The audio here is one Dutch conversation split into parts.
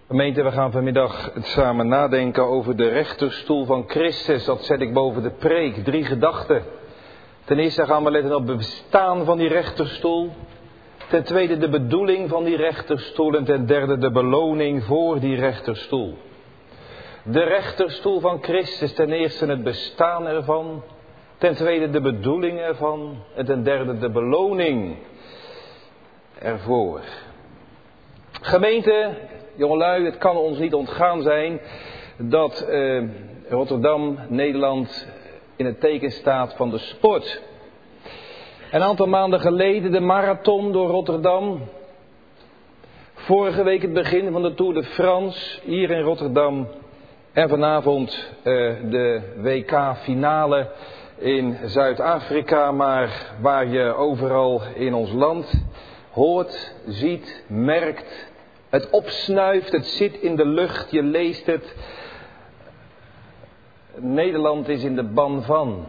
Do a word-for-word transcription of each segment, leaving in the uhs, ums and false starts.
Gemeente, we gaan vanmiddag samen nadenken over de rechterstoel van Christus. Dat zet ik boven de preek. Drie gedachten. Ten eerste gaan we letten op het bestaan van die rechterstoel. Ten tweede de bedoeling van die rechterstoel. En ten derde de beloning voor die rechterstoel. De rechterstoel van Christus. Ten eerste het bestaan ervan. Ten tweede de bedoeling ervan. En ten derde de beloning ervoor. Gemeente, jongelui, het kan ons niet ontgaan zijn dat eh, Rotterdam, Nederland in het teken staat van de sport. Een aantal maanden geleden de marathon door Rotterdam. Vorige week het begin van de Tour de France hier in Rotterdam. En vanavond eh, de W K-finale in Zuid-Afrika, maar waar je overal in ons land hoort, ziet, merkt, het opsnuift, het zit in de lucht, je leest het. Nederland is in de ban van.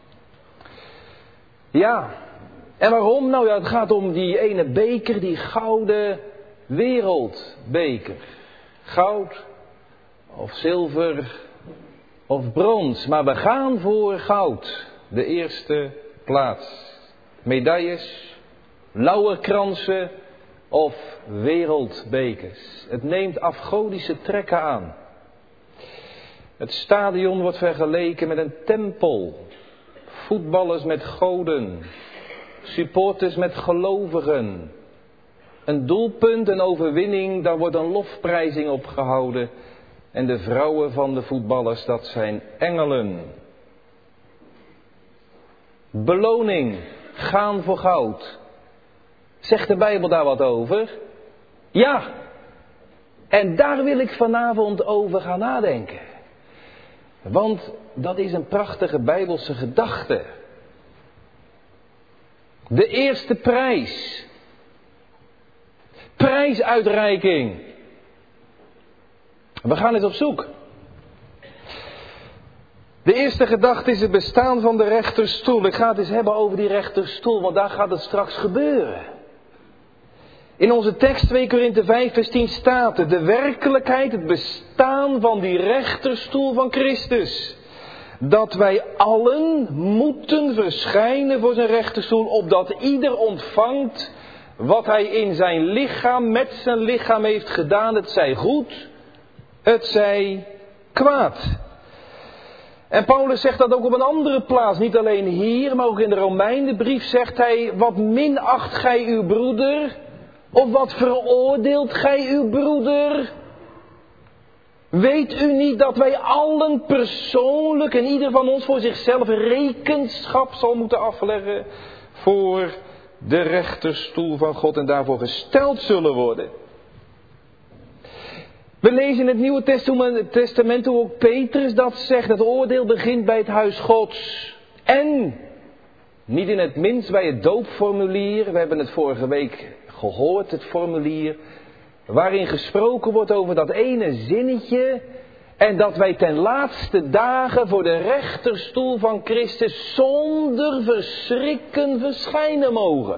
Ja, en waarom? Nou ja, het gaat om die ene beker, die gouden wereldbeker. Goud of zilver of brons, maar we gaan voor goud. De eerste plaats. Medailles, lauwerkransen of wereldbekers. Het neemt afgodische trekken aan. Het stadion wordt vergeleken met een tempel. Voetballers met goden. Supporters met gelovigen. Een doelpunt, een overwinning, daar wordt een lofprijzing op gehouden. En de vrouwen van de voetballers, dat zijn engelen. Beloning, gaan voor goud. Zegt de Bijbel daar wat over? Ja. En daar wil ik vanavond over gaan nadenken. Want dat is een prachtige Bijbelse gedachte. De eerste prijs. Prijsuitreiking. We gaan eens op zoek. De eerste gedachte is het bestaan van de rechterstoel. Ik ga het eens hebben over die rechterstoel, want daar gaat het straks gebeuren. In onze tekst twee Korinthe vijf vers tien staat er, de werkelijkheid, het bestaan van die rechterstoel van Christus. Dat wij allen moeten verschijnen voor zijn rechterstoel, opdat ieder ontvangt wat hij in zijn lichaam, met zijn lichaam heeft gedaan. Het zij goed, het zij kwaad. En Paulus zegt dat ook op een andere plaats, niet alleen hier, maar ook in de Romeinenbrief zegt hij, wat minacht gij uw broeder? Of wat veroordeelt gij uw broeder? Weet u niet dat wij allen persoonlijk en ieder van ons voor zichzelf rekenschap zal moeten afleggen voor de rechterstoel van God en daarvoor gesteld zullen worden? We lezen in het Nieuwe Testament hoe ook Petrus dat zegt. Het oordeel begint bij het huis Gods. En niet in het minst bij het doopformulier. We hebben het vorige week gehoord, het formulier. Waarin gesproken wordt over dat ene zinnetje. En dat wij ten laatste dagen voor de rechterstoel van Christus zonder verschrikken verschijnen mogen.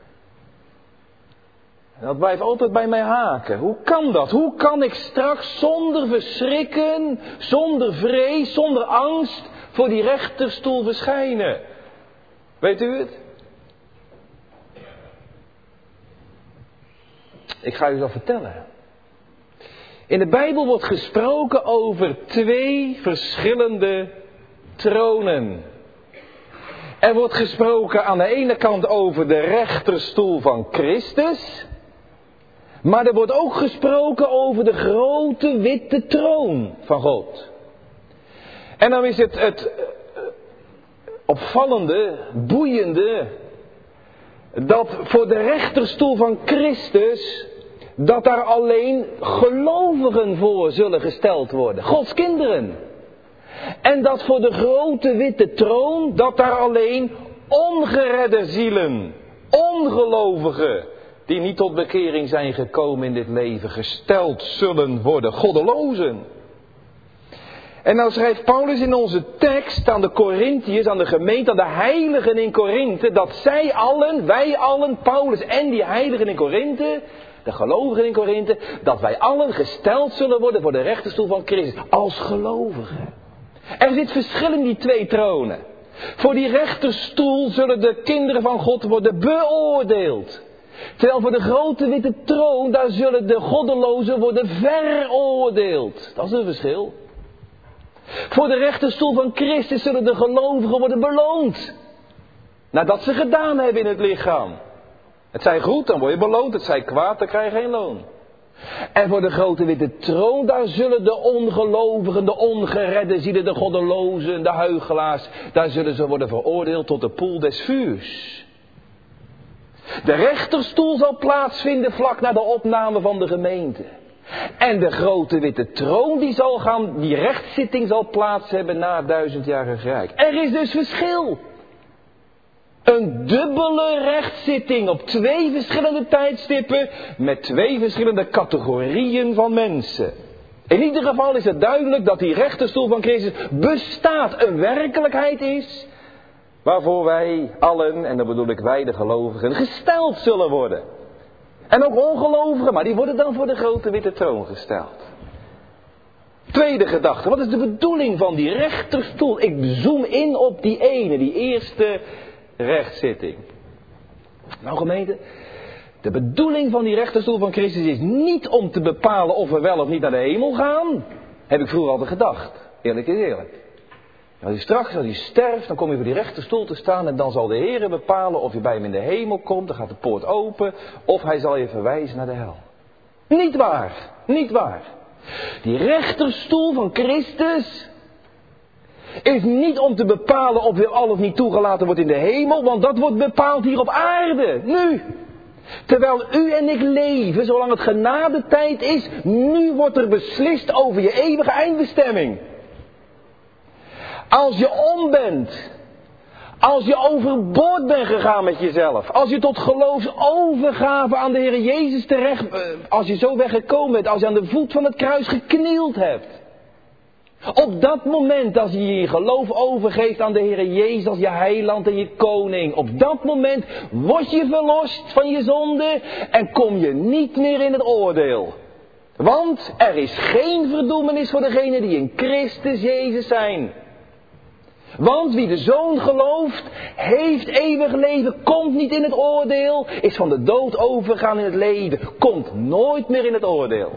En dat blijft altijd bij mij haken. Hoe kan dat? Hoe kan ik straks zonder verschrikken, zonder vrees, zonder angst voor die rechterstoel verschijnen? Weet u het? Ik ga u dat vertellen. In de Bijbel wordt gesproken over twee verschillende tronen. Er wordt gesproken aan de ene kant over de rechterstoel van Christus. Maar er wordt ook gesproken over de grote witte troon van God. En dan is het het opvallende, boeiende, dat voor de rechterstoel van Christus, dat daar alleen gelovigen voor zullen gesteld worden. Gods kinderen. En dat voor de grote witte troon, dat daar alleen ongeredde zielen, ongelovigen, die niet tot bekering zijn gekomen in dit leven, gesteld zullen worden. Goddelozen. En nou schrijft Paulus in onze tekst aan de Korintiërs, aan de gemeente, aan de heiligen in Korinthe, dat zij allen, wij allen, Paulus en die heiligen in Korinthe, de gelovigen in Korinthe, dat wij allen gesteld zullen worden voor de rechterstoel van Christus. Als gelovigen. Er zit verschil in die twee tronen. Voor die rechterstoel zullen de kinderen van God worden beoordeeld. Terwijl voor de grote witte troon, daar zullen de goddelozen worden veroordeeld. Dat is een verschil. Voor de rechterstoel van Christus zullen de gelovigen worden beloond. Nadat ze gedaan hebben in het lichaam. Het zij goed, dan word je beloond. Het zij kwaad, dan krijg je geen loon. En voor de grote witte troon, daar zullen de ongelovigen, de ongeredden zielen, de goddelozen, de huichelaars, daar zullen ze worden veroordeeld tot de poel des vuurs. De rechterstoel zal plaatsvinden vlak na de opname van de gemeente. En de grote witte troon die zal gaan, die rechtszitting zal plaats hebben na het duizendjarig rijk. Er is dus verschil. Een dubbele rechtszitting op twee verschillende tijdstippen met twee verschillende categorieën van mensen. In ieder geval is het duidelijk dat die rechterstoel van Christus bestaat, een werkelijkheid is, waarvoor wij allen, en dan bedoel ik wij de gelovigen, gesteld zullen worden. En ook ongelovigen, maar die worden dan voor de grote witte troon gesteld. Tweede gedachte, wat is de bedoeling van die rechterstoel? Ik zoom in op die ene, die eerste rechtszitting. Nou gemeente, de bedoeling van die rechterstoel van Christus is niet om te bepalen of we wel of niet naar de hemel gaan. Heb ik vroeger altijd gedacht. Eerlijk is eerlijk. Als je straks, als je sterft, dan kom je voor die rechterstoel te staan en dan zal de Heer bepalen of je bij hem in de hemel komt. Dan gaat de poort open of hij zal je verwijzen naar de hel. Niet waar. Niet waar. Die rechterstoel van Christus is niet om te bepalen of je al of niet toegelaten wordt in de hemel, want dat wordt bepaald hier op aarde, nu. Terwijl u en ik leven, zolang het genadetijd is, nu wordt er beslist over je eeuwige eindbestemming. Als je om bent, als je overboord bent gegaan met jezelf, als je tot geloofsovergave aan de Heer Jezus terecht, als je zo weggekomen bent, als je aan de voet van het kruis geknield hebt. Op dat moment, als je je geloof overgeeft aan de Heer Jezus als je heiland en je koning. Op dat moment word je verlost van je zonde en kom je niet meer in het oordeel. Want er is geen verdoemenis voor degenen die in Christus Jezus zijn. Want wie de Zoon gelooft, heeft eeuwig leven, komt niet in het oordeel, is van de dood overgegaan in het leven, komt nooit meer in het oordeel.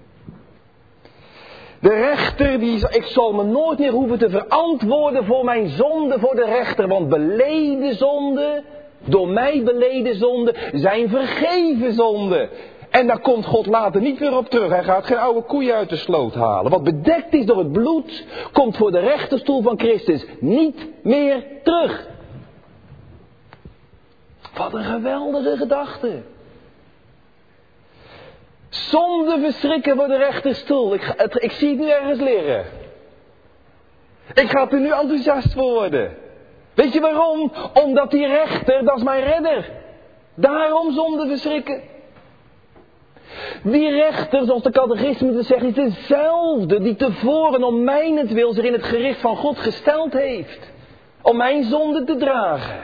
De rechter, die, ik zal me nooit meer hoeven te verantwoorden voor mijn zonde voor de rechter. Want beleden zonden, door mij beleden zonden, zijn vergeven zonden. En daar komt God later niet meer op terug. Hij gaat geen oude koeien uit de sloot halen. Wat bedekt is door het bloed, komt voor de rechterstoel van Christus niet meer terug. Wat een geweldige gedachte. Zonde verschrikken voor de rechterstoel. Ik, het, ik zie het nu ergens liggen. Ik ga er nu enthousiast voor worden. Weet je waarom? Omdat die rechter, dat is mijn redder. Daarom zonde verschrikken. Die rechter, zoals de catechismus zegt, is dezelfde die tevoren om mijnentwil zich in het gericht van God gesteld heeft. Om mijn zonde te dragen.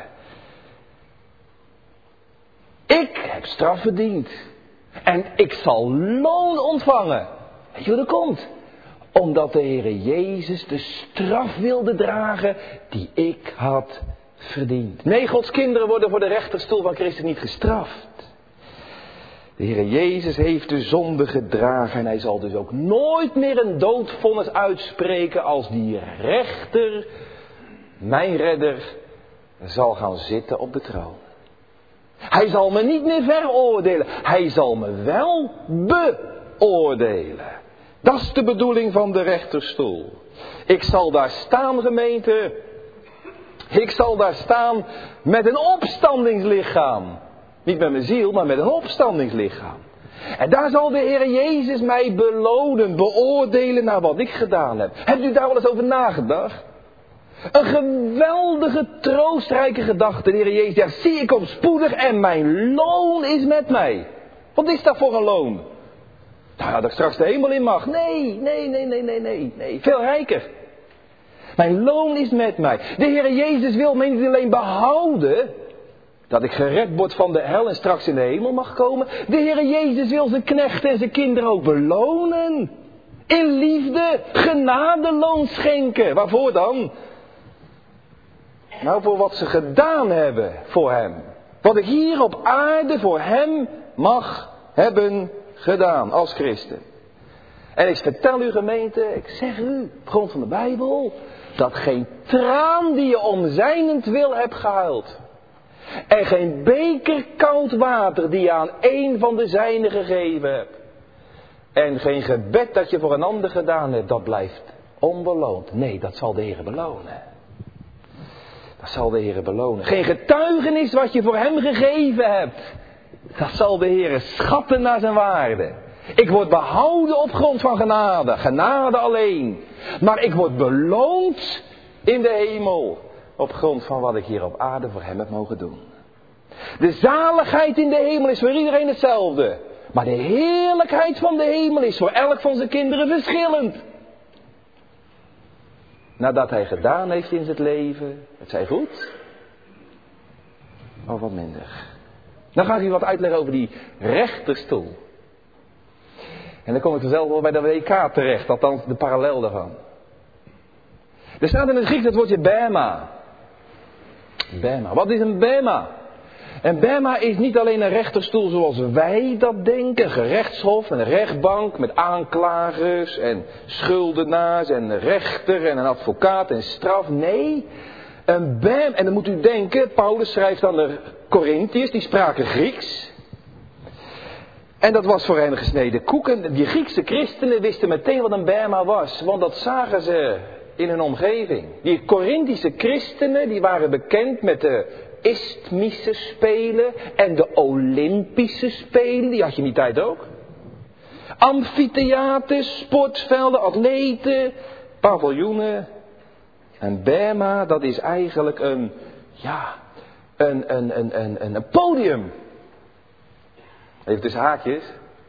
Ik heb straf verdiend. En ik zal loon ontvangen. Weet je hoe dat komt? Omdat de Heere Jezus de straf wilde dragen die ik had verdiend. Nee, Gods kinderen worden voor de rechterstoel van Christus niet gestraft. De Heere Jezus heeft de zonde gedragen en hij zal dus ook nooit meer een doodvonnis uitspreken als die rechter, mijn redder, zal gaan zitten op de troon. Hij zal me niet meer veroordelen. Hij zal me wel beoordelen. Dat is de bedoeling van de rechterstoel. Ik zal daar staan, gemeente. Ik zal daar staan met een opstandingslichaam. Niet met mijn ziel, maar met een opstandingslichaam. En daar zal de Heer Jezus mij belonen, beoordelen naar wat ik gedaan heb. Hebt u daar wel eens over nagedacht? Een geweldige, troostrijke gedachte. De Heer Jezus zegt, zie ik kom spoedig en mijn loon is met mij. Wat is dat voor een loon? Nou ja, dat ik straks de hemel in mag. Nee, nee, nee, nee, nee, nee, nee. Veel rijker. Mijn loon is met mij. De Heer Jezus wil mij niet alleen behouden. Dat ik gered word van de hel en straks in de hemel mag komen. De Heer Jezus wil zijn knechten en zijn kinderen ook belonen. In liefde, genadeloon schenken. Waarvoor dan? Nou, voor wat ze gedaan hebben voor hem. Wat ik hier op aarde voor hem mag hebben gedaan als christen. En ik vertel u gemeente, ik zeg u, op grond van de Bijbel, dat geen traan die je om zijnentwil hebt gehuild. En geen beker koud water die je aan één van de zijnen gegeven hebt. En geen gebed dat je voor een ander gedaan hebt, dat blijft onbeloond. Nee, dat zal de Heer belonen. Dat zal de Heer belonen. Geen getuigenis wat je voor hem gegeven hebt. Dat zal de Heer schatten naar zijn waarde. Ik word behouden op grond van genade. Genade alleen. Maar ik word beloond in de hemel. Op grond van wat ik hier op aarde voor hem heb mogen doen. De zaligheid in de hemel is voor iedereen hetzelfde. Maar de heerlijkheid van de hemel is voor elk van zijn kinderen verschillend. Nadat hij gedaan heeft in zijn leven, het zij goed, of wat minder. Dan ga ik u wat uitleggen over die rechterstoel. En dan kom ik vanzelf wel bij de W K terecht, althans de parallel daarvan. Er staat in het Grieks het woordje bema. Bema. Wat is een bema? Een bema is niet alleen een rechterstoel zoals wij dat denken. Een gerechtshof, een rechtbank met aanklagers en schuldenaars en een rechter en een advocaat en straf. Nee, een bem. En dan moet u denken, Paulus schrijft aan de Corinthiërs, die spraken Grieks. En dat was voor hen gesneden koek. En die Griekse christenen wisten meteen wat een bema was. Want dat zagen ze in hun omgeving. Die Corinthische christenen die waren bekend met de Isthmische Spelen en de Olympische Spelen. Die had je in die tijd ook. Amfitheaters, sportvelden, atleten, paviljoenen. En bema, dat is eigenlijk een, ja, een, een, een, een, een podium. Even tussen haakjes.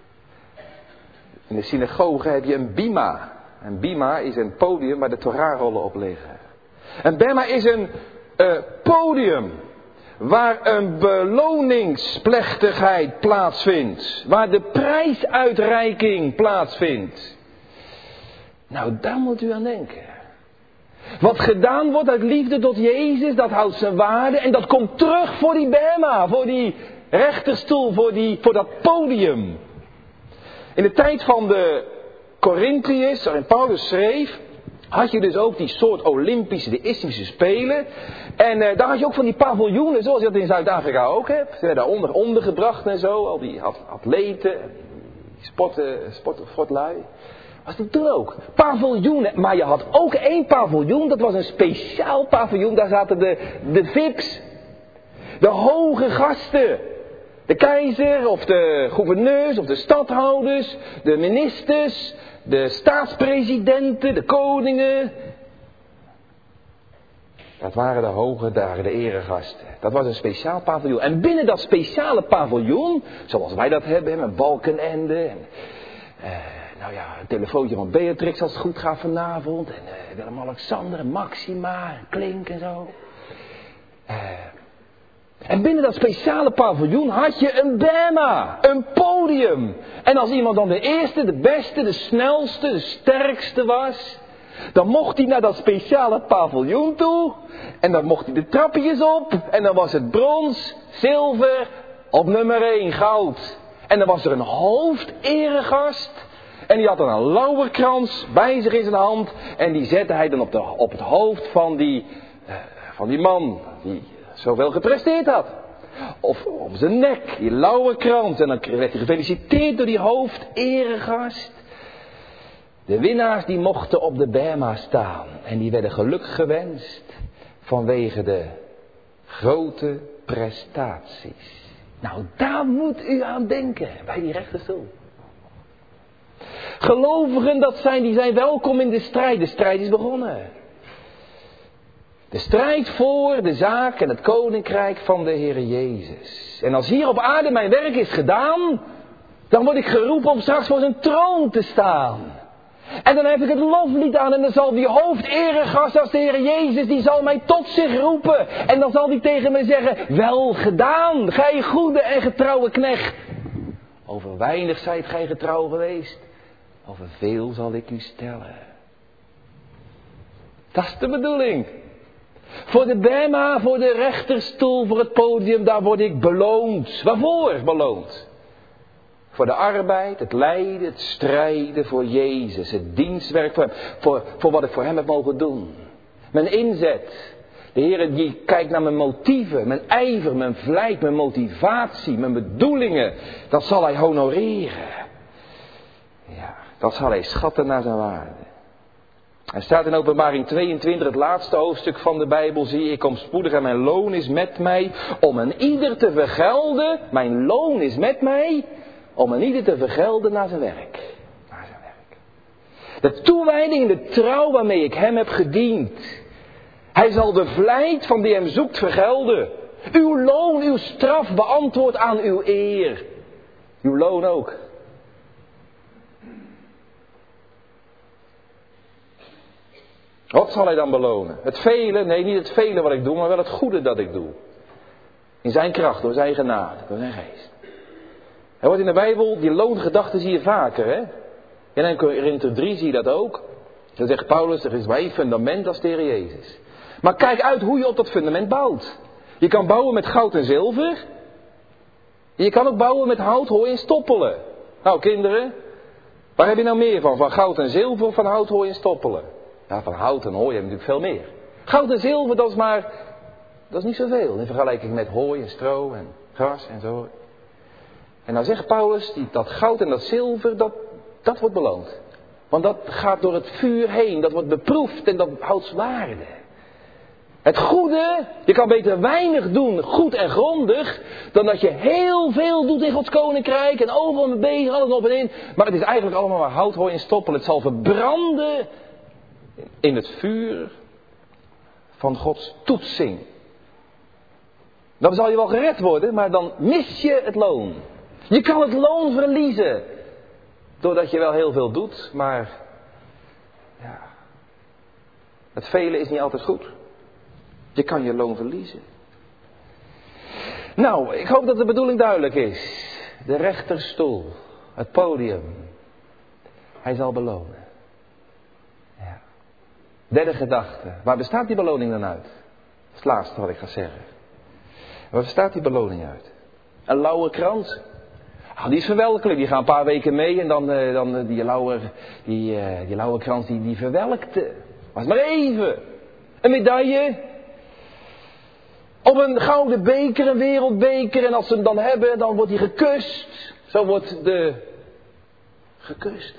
In de synagoge heb je een bima. Een bima is een podium waar de Torahrollen op liggen. Een bema is een uh, podium waar een beloningsplechtigheid plaatsvindt. Waar de prijsuitreiking plaatsvindt. Nou, daar moet u aan denken. Wat gedaan wordt uit liefde tot Jezus, dat houdt zijn waarde. En dat komt terug voor die bema, voor die rechterstoel, voor, die, voor dat podium. In de tijd van de Corinthiërs, waarin Paulus schreef, had je dus ook die soort Olympische, de Isthmische Spelen. En uh, daar had je ook van die paviljoenen, zoals je dat in Zuid-Afrika ook hebt. Ze werden daaronder ondergebracht en zo, al die atleten, die sporten, sporten, sportlui. Was dat toen ook? Paviljoenen. Maar je had ook één paviljoen, dat was een speciaal paviljoen. Daar zaten de, de V I P's. De hoge gasten. De keizer of de gouverneurs of de stadhouders. De ministers. De staatspresidenten. De koningen. Dat waren de hoge dagen, de eregasten. Dat was een speciaal paviljoen. En binnen dat speciale paviljoen, zoals wij dat hebben, met Balkenende en Uh, nou ja, een telefoontje van Beatrix als het goed gaat vanavond. En uh, Willem-Alexander en Maxima en Klink en zo. Uh, en binnen dat speciale paviljoen had je een bema, een podium. En als iemand dan de eerste, de beste, de snelste, de sterkste was, dan mocht hij naar dat speciale paviljoen toe. En dan mocht hij de trapjes op. En dan was het brons, zilver, op nummer één goud. En dan was er een hoofderegast. En die had dan een lauwerkrans bij zich in zijn hand. En die zette hij dan op, de, op het hoofd van die, uh, van die man die zoveel gepresteerd had. Of op zijn nek, die lauwerkrans. En dan werd hij gefeliciteerd door die hoofderegast. De winnaars die mochten op de bema staan. En die werden geluk gewenst vanwege de grote prestaties. Nou, daar moet u aan denken, bij die rechterstoel. Gelovigen, dat zijn, die zijn welkom in de strijd. De strijd is begonnen. De strijd voor de zaak en het koninkrijk van de Heer Jezus. En als hier op aarde mijn werk is gedaan, dan word ik geroepen om straks voor zijn troon te staan. En dan heb ik het loflied aan en dan zal die hoofderegast als de Heer Jezus, die zal mij tot zich roepen. En dan zal hij tegen mij zeggen, wel gedaan, gij goede en getrouwe knecht. Over weinig zijt gij getrouw geweest, over veel zal ik u stellen. Dat is de bedoeling. Voor de bema, voor de rechterstoel, voor het podium, daar word ik beloond. Waarvoor beloond? Voor de arbeid, het lijden, het strijden voor Jezus, het dienstwerk voor hem, voor, voor wat ik voor hem heb mogen doen. Mijn inzet. De Heer die kijkt naar mijn motieven, mijn ijver, mijn vlijt, mijn motivatie, mijn bedoelingen. Dat zal hij honoreren. Ja, dat zal hij schatten naar zijn waarde. Er staat in Openbaring tweeëntwintig, het laatste hoofdstuk van de Bijbel, zie ik kom spoedig en mijn loon is met mij, om een ieder te vergelden. Mijn loon is met mij, om een ieder te vergelden naar zijn werk. Naar zijn werk. De toewijding en de trouw waarmee ik hem heb gediend. Hij zal de vlijt van die hem zoekt vergelden. Uw loon, uw straf beantwoordt aan uw eer. Uw loon ook. Wat zal hij dan belonen? Het vele, nee niet het vele wat ik doe, maar wel het goede dat ik doe. In zijn kracht, door zijn genade, door zijn geest. Er wordt in de Bijbel, die loongedachte zie je vaker, hè. In Korinther drie zie je dat ook. Dan zegt Paulus, er is bij één fundament, dat is de Heer Jezus. Maar kijk uit hoe je op dat fundament bouwt. Je kan bouwen met goud en zilver. Je kan ook bouwen met hout, hooi en stoppelen. Nou kinderen, waar heb je nou meer van? Van goud en zilver of van hout, hooi en stoppelen? Ja, van hout en hooi heb je natuurlijk veel meer. Goud en zilver, dat is maar, dat is niet zoveel in vergelijking met hooi en stro en gras en zo. En nou zegt Paulus, die, dat goud en dat zilver, dat, dat wordt beloond. Want dat gaat door het vuur heen, dat wordt beproefd en dat houdt waarde. Het goede, je kan beter weinig doen, goed en grondig, dan dat je heel veel doet in Gods koninkrijk en overal mee bezig, alles op en in. Maar het is eigenlijk allemaal maar hout, hooi en stoppelen. Het zal verbranden in het vuur van Gods toetsing. Dan zal je wel gered worden, maar dan mis je het loon. Je kan het loon verliezen. Doordat je wel heel veel doet, maar ja, het vele is niet altijd goed. Je kan je loon verliezen. Nou, ik hoop dat de bedoeling duidelijk is. De rechterstoel, het podium. Hij zal belonen. Ja. Derde gedachte. Waar bestaat die beloning dan uit? Dat is het laatste wat ik ga zeggen. Waar bestaat die beloning uit? Een lauwe krans. Ah, die is verwelkelijk. Die gaan een paar weken mee en dan, uh, dan uh, die, lauwe, die, uh, die lauwe krans die, die verwelkte. Was maar even. Een medaille. Of een gouden beker, een wereldbeker. En als ze hem dan hebben, dan wordt hij gekust. Zo wordt de gekust.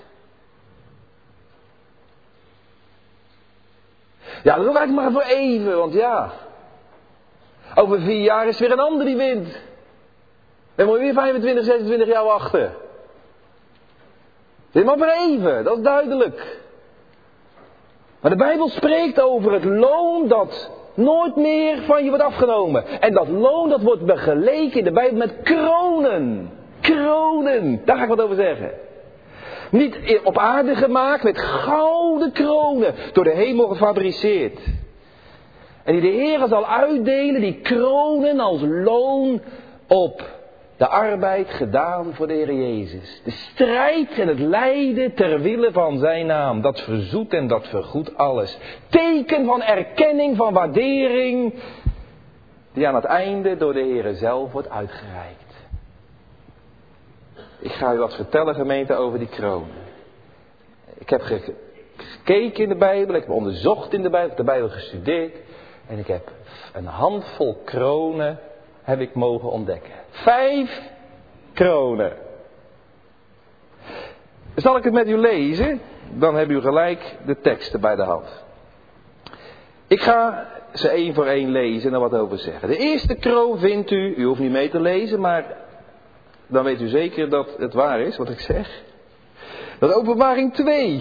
Ja, dat is ook eigenlijk maar voor even. Want ja, over vier jaar is er weer een ander die wint. Dan moet je weer vijfentwintig, zesentwintig jaar wachten. Dit is maar voor even, dat is duidelijk. Maar de Bijbel spreekt over het loon dat nooit meer van je wordt afgenomen. En dat loon dat wordt begeleken in de Bijbel met kronen. Kronen, daar ga ik wat over zeggen. Niet op aarde gemaakt met gouden kronen. Door de hemel gefabriceerd. En die de Heer zal uitdelen, die kronen als loon op de arbeid gedaan voor de Heer Jezus. De strijd en het lijden ter wille van zijn naam. Dat verzoet en dat vergoedt alles. Teken van erkenning, van waardering. Die aan het einde door de Heer zelf wordt uitgereikt. Ik ga u wat vertellen, gemeente, over die kronen. Ik heb gekeken in de Bijbel, ik heb onderzocht in de Bijbel, ik heb de Bijbel gestudeerd. En ik heb een handvol kronen heb ik mogen ontdekken. Vijf kronen. Zal ik het met u lezen? Dan hebben u gelijk de teksten bij de hand. Ik ga ze één voor één lezen en er wat over zeggen. De eerste kroon vindt u, u hoeft niet mee te lezen, maar dan weet u zeker dat het waar is wat ik zeg. Dat is Openbaring twee.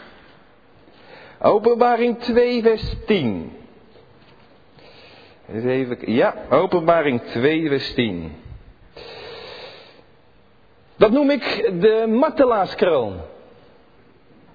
Openbaring twee vers tien. Eens even, ja, Openbaring twee vers tien. Dat noem ik de martelaarskroon.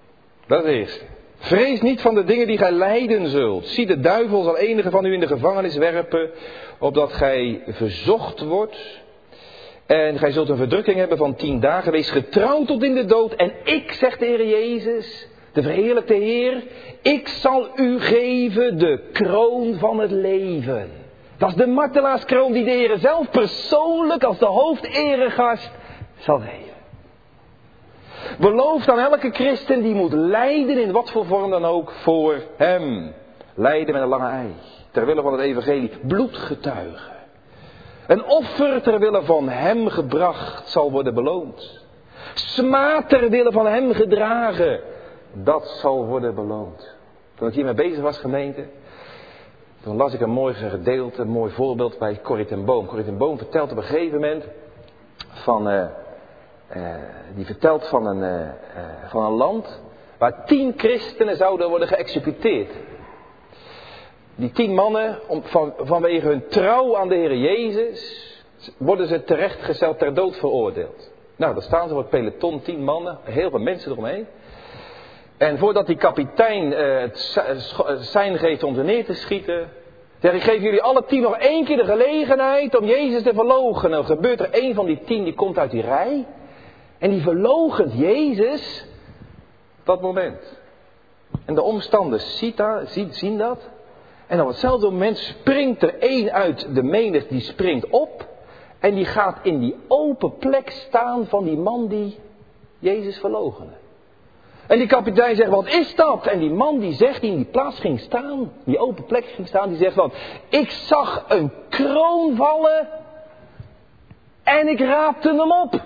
Dat is het eerste. Vrees niet van de dingen die gij lijden zult. Zie, de duivel zal enige van u in de gevangenis werpen, opdat gij verzocht wordt. En gij zult een verdrukking hebben van tien dagen. Wees getrouw tot in de dood. En ik, zegt de Heer Jezus, de verheerlijkte Heer, ik zal u geven de kroon van het leven. Dat is de martelaarskroon die de Heer zelf persoonlijk als de hoofderegast zal geven. Belooft aan elke christen die moet lijden in wat voor vorm dan ook voor hem. Lijden met een lange ei. Terwille van het evangelie. Bloedgetuigen. Een offer terwille van hem gebracht zal worden beloond. Smaad terwille van hem gedragen. Dat zal worden beloond. Toen ik hiermee bezig was, gemeente. Toen las ik een mooi gedeelte, een mooi voorbeeld bij Corrie ten Boom. Corrie ten Boom vertelt op een gegeven moment van... Uh, Uh, die vertelt van een, uh, uh, van een land waar tien christenen zouden worden geëxecuteerd. Die tien mannen, om, van, vanwege hun trouw aan de Heer Jezus, worden ze terechtgesteld ter dood veroordeeld. Nou, daar staan ze voor het peloton, tien mannen, heel veel mensen eromheen. En voordat die kapitein uh, het sein geeft om ze neer te schieten, zegt, ik geef jullie alle tien nog één keer de gelegenheid om Jezus te verloochenen. Dan gebeurt er één van die tien, die komt uit die rij. En die verloochent Jezus op dat moment. En de omstanders ziet dat, zien, zien dat. En op hetzelfde moment springt er één uit de menigte, die springt op. En die gaat in die open plek staan van die man die Jezus verloochende. En die kapitein zegt, wat is dat? En die man die zegt, die in die plaats ging staan, die open plek ging staan, die zegt van, ik zag een kroon vallen en ik raapte hem op.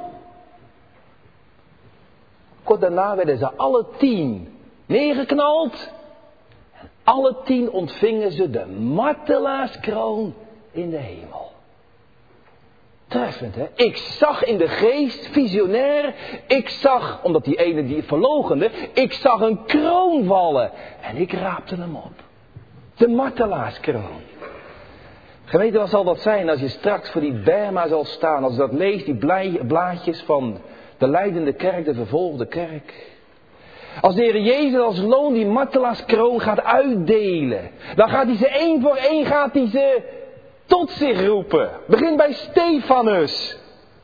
Kort daarna werden ze alle tien neergeknald. En alle tien ontvingen ze de martelaarskroon in de hemel. Treffend, hè? Ik zag in de geest, visionair, ik zag, omdat die ene die verloochende, ik zag een kroon vallen. En ik raapte hem op. De martelaarskroon. Gemeente, wat zal dat zijn als je straks voor die berma zal staan, als je dat leest, die blij, blaadjes van de lijdende kerk, de vervolgde kerk. Als de Heer Jezus als loon die martelaarskroon gaat uitdelen, dan gaat hij ze één voor één gaat hij ze tot zich roepen. Begin bij Stefanus.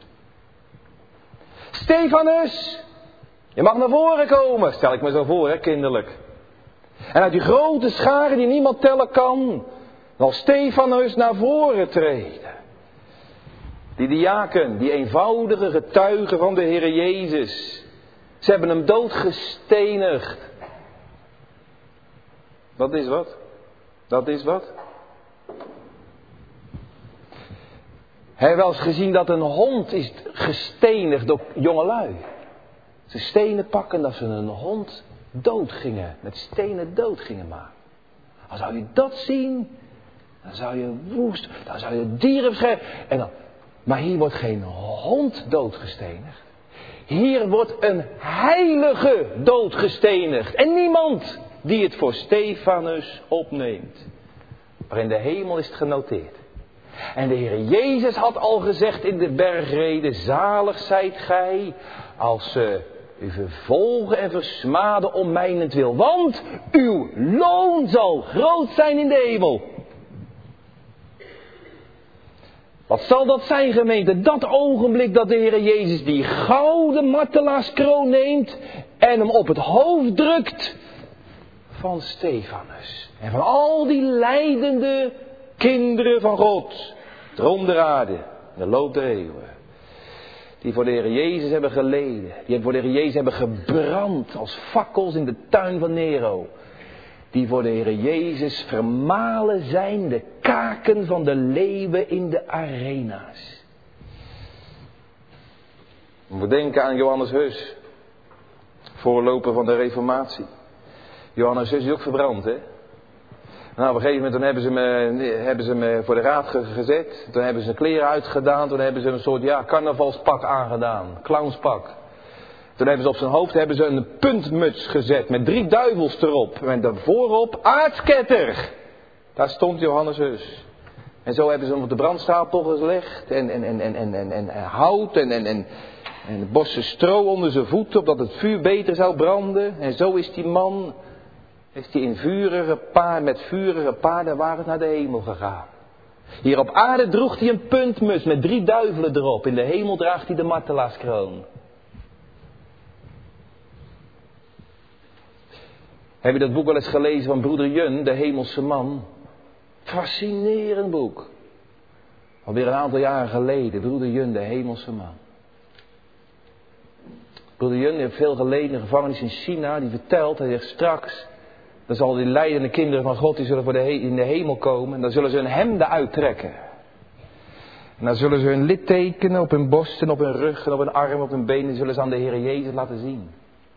Stefanus, je mag naar voren komen. Stel ik me zo voor, hè, kinderlijk. En uit die grote scharen die niemand tellen kan, zal Stefanus naar voren treden. Die diaken, die eenvoudige getuigen van de Heer Jezus. Ze hebben hem doodgestenigd. Dat is wat. Dat is wat. Heb je wel eens gezien dat een hond is gestenigd door jongelui? Ze stenen pakken dat ze een hond dood gingen. Met stenen dood gingen maken. Als zou je dat zien, dan zou je woest, dan zou je dieren beschermen. En dan... Maar hier wordt geen hond doodgestenigd. Hier wordt een heilige doodgestenigd. En niemand die het voor Stefanus opneemt. Maar in de hemel is het genoteerd. En de Heer Jezus had al gezegd in de bergrede, zalig zijt gij als ze u vervolgen en versmaden om mijnentwil. Want uw loon zal groot zijn in de hemel. Wat zal dat zijn, gemeente? Dat ogenblik dat de Heer Jezus die gouden martelaarskroon neemt en hem op het hoofd drukt van Stefanus. En van al die lijdende kinderen van God, de aarde, in de loop der eeuwen. Die voor de Heer Jezus hebben geleden. Die voor de Heer Jezus hebben gebrand als fakkels in de tuin van Nero. Die voor de Heer Jezus vermalen zijn, de kaken van de leeuwen in de arena's. We denken aan Johannes Hus, voorloper van de Reformatie. Johannes Hus is ook verbrand, hè? Nou, op een gegeven moment dan hebben ze me, hebben ze me voor de raad gezet. Toen hebben ze zijn kleren uitgedaan. Toen hebben ze een soort ja, carnavalspak aangedaan. Clownspak. Toen hebben ze op zijn hoofd hebben ze een puntmuts gezet met drie duivels erop. En daarvoorop aardsketter. Daar stond Johannes Hus. En zo hebben ze hem op de brandstapel gelegd. En, en, en, en, en, en, en hout en, en, en En bossen stro onder zijn voeten, opdat het vuur beter zou branden. En zo is die man, is die in vurige paard, met vurige paardenwagens naar de hemel gegaan. Hier op aarde droeg hij een puntmus met drie duivelen erop. In de hemel draagt hij de martelaarskroon. Heb je dat boek wel eens gelezen van broeder Jun, de hemelse man? Fascinerend boek. Alweer een aantal jaren geleden, broeder Jun, de hemelse man. Broeder Jun heeft veel geleden in de gevangenis in China. Die vertelt, hij zegt straks, dan zal die lijdende kinderen van God, die zullen voor de he- in de hemel komen. En dan zullen ze hun hemden uittrekken. En dan zullen ze hun littekenen op hun borst en op hun rug en op hun arm, op hun benen, zullen ze aan de Heer Jezus laten zien.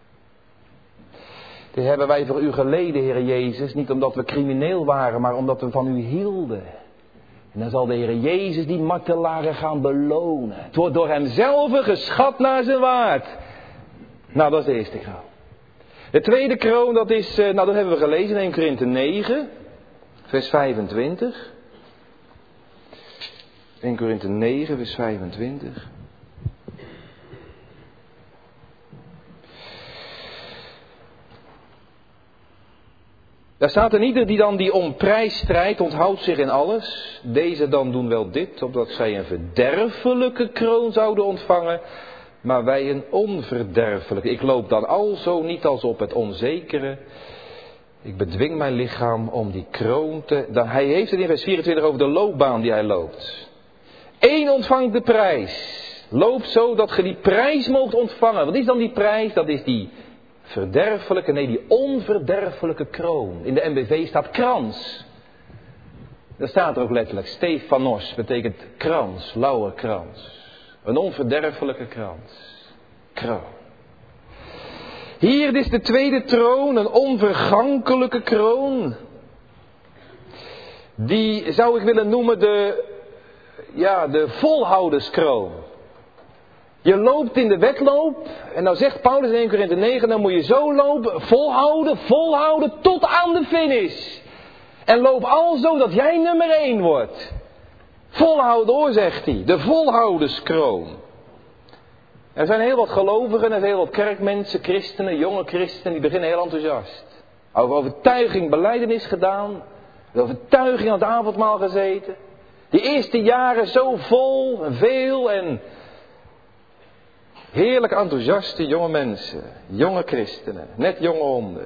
Dit hebben wij voor u geleden, Heer Jezus, niet omdat we crimineel waren, maar omdat we van u hielden. En dan zal de Heer Jezus die martelaren gaan belonen. Het wordt door hemzelf geschat naar zijn waard. Nou, dat is de eerste kroon. De tweede kroon, dat is, nou dat hebben we gelezen in Eerste Korinthe negen, vers vijfentwintig. Eerste Korinthe negen, vers vijfentwintig. Daar staat er ieder die dan die om prijs strijdt, onthoudt zich in alles. Deze dan doen wel dit, opdat zij een verderfelijke kroon zouden ontvangen, maar wij een onverderfelijke. Ik loop dan alzo niet als op het onzekere. Ik bedwing mijn lichaam om die kroon te... Dan, hij heeft het in vers vierentwintig over de loopbaan die hij loopt. Eén ontvangt de prijs. Loop zo dat ge die prijs moogt ontvangen. Wat is dan die prijs? Dat is die verderfelijke, nee die onverderfelijke kroon. In de N B V staat krans. Daar staat er ook letterlijk. Stephanos betekent krans, lauwerkrans. Een onverderfelijke krans. Kroon. Hier is de tweede troon, een onvergankelijke kroon. Die zou ik willen noemen de, ja, de volhouderskroon. Je loopt in de wedloop en nou zegt Paulus in Eerste Korinthe negen, dan moet je zo lopen, volhouden, volhouden tot aan de finish. En loop alzo dat jij nummer één wordt. Volhouden hoor, zegt hij, de volhouderskroon. Er zijn heel wat gelovigen en heel wat kerkmensen, christenen, jonge christenen, die beginnen heel enthousiast. Over overtuiging belijdenis gedaan, de overtuiging aan het avondmaal gezeten. Die eerste jaren zo vol en veel en heerlijk enthousiaste jonge mensen, jonge christenen, net jonge honden.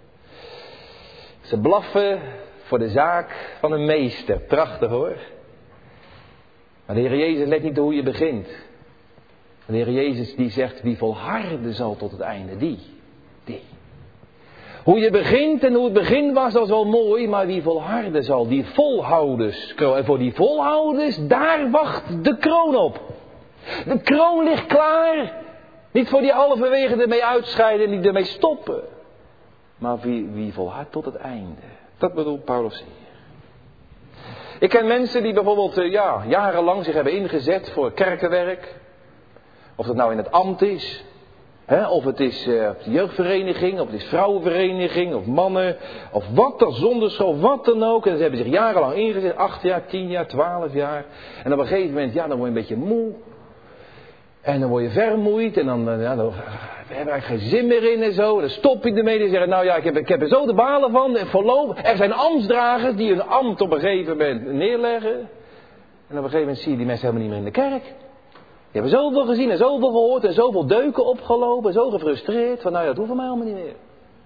Ze blaffen voor de zaak van een meester, prachtig hoor. Maar de Heer Jezus let niet hoe je begint. De Heer Jezus die zegt, wie volharden zal tot het einde, die, die. Hoe je begint en hoe het begin was, dat is wel mooi, maar wie volharden zal, die volhouders. En voor die volhouders, daar wacht de kroon op. De kroon ligt klaar. Niet voor die halverwege ermee uitscheiden en die ermee stoppen. Maar wie, wie volhardt tot het einde. Dat bedoelt Paulus hier. Ik ken mensen die bijvoorbeeld ja, jarenlang zich hebben ingezet voor kerkenwerk. Of dat nou in het ambt is. Hè, of het is uh, op de jeugdvereniging, of het is vrouwenvereniging, of mannen, of wat dan, zonderschool, wat dan ook. En ze hebben zich jarenlang ingezet, acht jaar, tien jaar, twaalf jaar. En op een gegeven moment, ja, dan word je een beetje moe. En dan word je vermoeid en dan, ja, dan heb ik geen zin meer in en zo. En dan stop je ermee en zeggen, nou ja, ik heb, ik heb er zo de balen van. En voorlopig, er zijn ambtsdragers die hun ambt op een gegeven moment neerleggen. En op een gegeven moment zie je die mensen helemaal niet meer in de kerk. Die hebben zoveel gezien en zoveel gehoord en zoveel deuken opgelopen. Zo gefrustreerd van, nou ja, dat hoeft voor mij allemaal niet meer.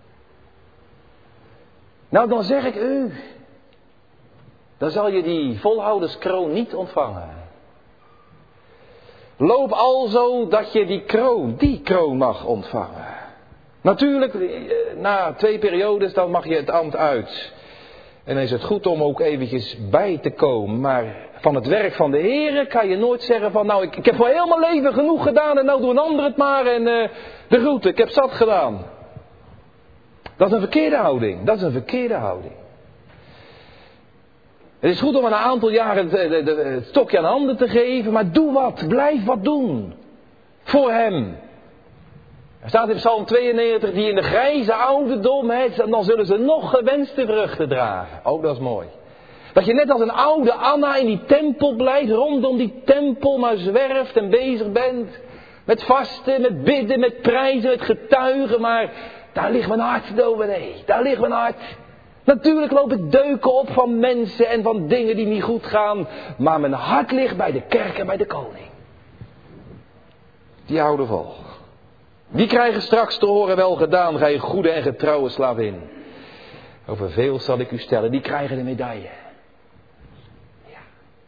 Nou, dan zeg ik u. Dan zal je die volhouderskroon niet ontvangen. Loop alzo dat je die kroon, die kroon mag ontvangen. Natuurlijk, na twee periodes dan mag je het ambt uit. En dan is het goed om ook eventjes bij te komen. Maar van het werk van de Heere kan je nooit zeggen van, nou ik, ik heb voor heel mijn leven genoeg gedaan en nou doe een ander het maar en uh, de groeten, ik heb zat gedaan. Dat is een verkeerde houding, dat is een verkeerde houding. Het is goed om een aantal jaren het, het, het stokje aan handen te geven, maar doe wat, blijf wat doen. Voor hem. Er staat in Psalm tweeënnegentig, die in de grijze ouderdom, hè, dan zullen ze nog gewenste vruchten dragen. Ook dat is mooi. Dat je net als een oude Anna in die tempel blijft, rondom die tempel maar zwerft en bezig bent. Met vasten, met bidden, met prijzen, met getuigen. Maar daar ligt mijn hart, dominee. Daar ligt mijn hart. Natuurlijk loop ik deuken op van mensen en van dingen die niet goed gaan. Maar mijn hart ligt bij de kerk en bij de koning. Die houden vol. Die krijgen straks te horen, wel gedaan, gij goede en getrouwe slavin. Over veel zal ik u stellen, die krijgen de medaille. Ja.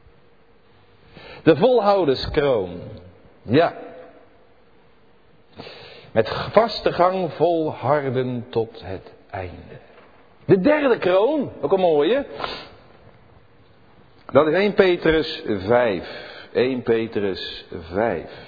De volhouderskroon. Ja. Met vaste gang volharden tot het einde. De derde kroon, ook een mooie. Dat is Eerste Petrus vijf. Eerste Petrus vijf.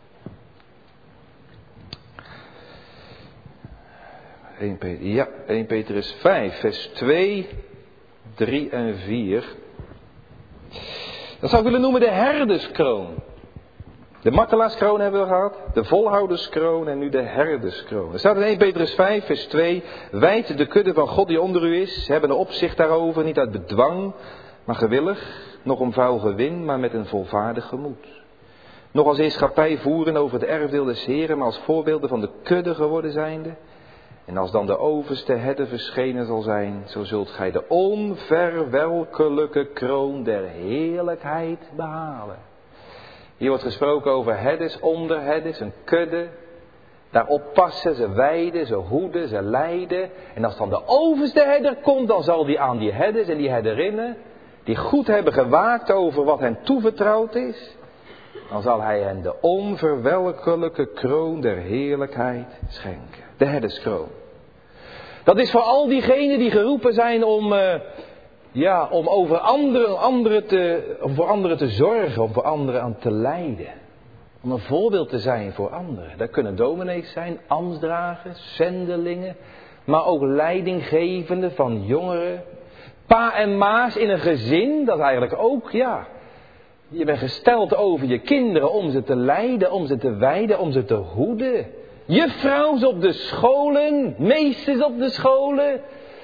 Ja, Eerste Petrus vijf, vers twee, drie en vier. Dat zou ik willen noemen de herderskroon. De martelaarskroon hebben we gehad, de volhouderskroon en nu de herderskroon. Er staat in Eerste Petrus vijf, vers twee. Wijd de kudde van God die onder u is, hebben een opzicht daarover, niet uit bedwang, maar gewillig. Nog om vuil gewin, maar met een volvaardig gemoed. Nog als heerschappij voeren over het erfdeel des Heren, maar als voorbeelden van de kudde geworden zijnde. En als dan de overste herder verschenen zal zijn, zo zult gij de onverwelkelijke kroon der heerlijkheid behalen. Hier wordt gesproken over herders, onderherders, een kudde. Daar oppassen, ze weiden, ze hoeden, ze leiden. En als dan de overste herder komt, dan zal die aan die herders en die herderinnen, die goed hebben gewaakt over wat hen toevertrouwd is, dan zal hij hen de onverwelkelijke kroon der heerlijkheid schenken. De herderskroon. Dat is voor al diegenen die geroepen zijn om, uh, ja, om over anderen, anderen te, om voor anderen te zorgen, om voor anderen aan te lijden. Om een voorbeeld te zijn voor anderen. Dat kunnen dominees zijn, ambtsdragers, zendelingen, maar ook leidinggevenden van jongeren. Pa en ma's in een gezin, dat eigenlijk ook, ja. Je bent gesteld over je kinderen om ze te leiden, om ze te wijden, om ze te hoeden. Juffrouws op de scholen, meesters op de scholen.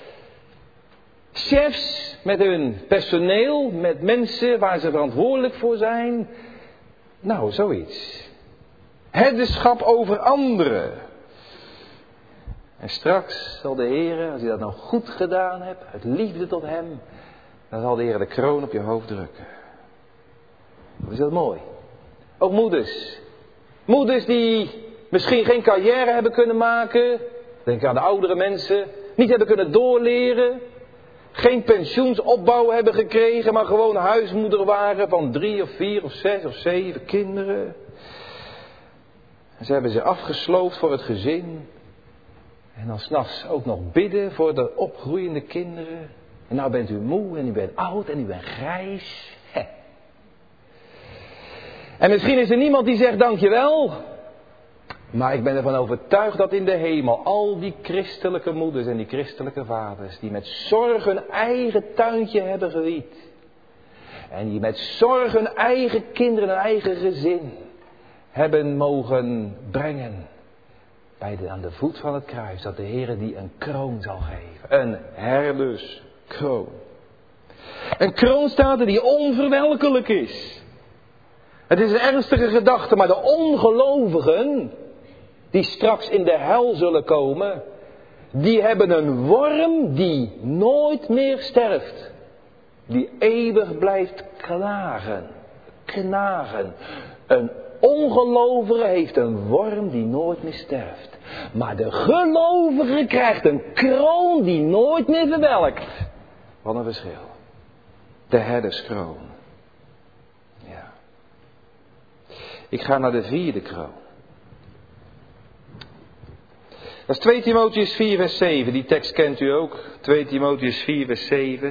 Chefs met hun personeel, met mensen waar ze verantwoordelijk voor zijn. Nou, zoiets. Herderschap over anderen. En straks zal de Heer, als je dat nou goed gedaan hebt, uit liefde tot hem, dan zal de Heer de kroon op je hoofd drukken. Wat is dat mooi. Ook moeders. Moeders die misschien geen carrière hebben kunnen maken. Denk aan de oudere mensen. Niet hebben kunnen doorleren. Geen pensioensopbouw hebben gekregen. Maar gewoon huismoeder waren van drie of vier of zes of zeven kinderen. En ze hebben ze afgesloofd voor het gezin. En dan 's nachts ook nog bidden voor de opgroeiende kinderen. En nou bent u moe en u bent oud en u bent grijs. Heh. En misschien is er niemand die zegt dankjewel. Maar ik ben ervan overtuigd dat in de hemel al die christelijke moeders en die christelijke vaders, die met zorg hun eigen tuintje hebben gewied. En die met zorg hun eigen kinderen, hun eigen gezin hebben mogen brengen. Bij de, aan de voet van het kruis, dat de Heer die een kroon zal geven. Een herderskroon. Een kroon staat er die onverwelkelijk is. Het is een ernstige gedachte, maar de ongelovigen, die straks in de hel zullen komen, die hebben een worm die nooit meer sterft. Die eeuwig blijft knagen. Knagen. Een ongelovige heeft een worm die nooit meer sterft. Maar de gelovige krijgt een kroon die nooit meer verwelkt. Wat een verschil. De herderskroon. Ja. Ik ga naar de vierde kroon. Dat is twee Timotheüs vier vers zeven. Die tekst kent u ook. twee Timotheüs vier vers zeven.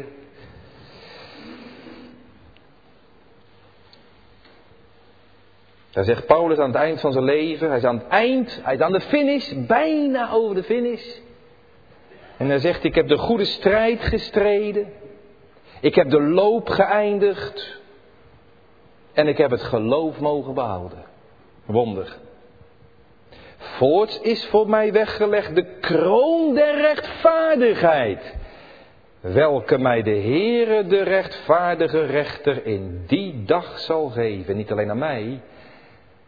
Daar zegt Paulus aan het eind van zijn leven. Hij is aan het eind. Hij is aan de finish. Bijna over de finish. En hij zegt: ik heb de goede strijd gestreden. Ik heb de loop geëindigd. En ik heb het geloof mogen behouden. Wonder. Voorts is voor mij weggelegd de kroon der rechtvaardigheid. Welke mij de Heere, de rechtvaardige rechter, in die dag zal geven. Niet alleen aan mij,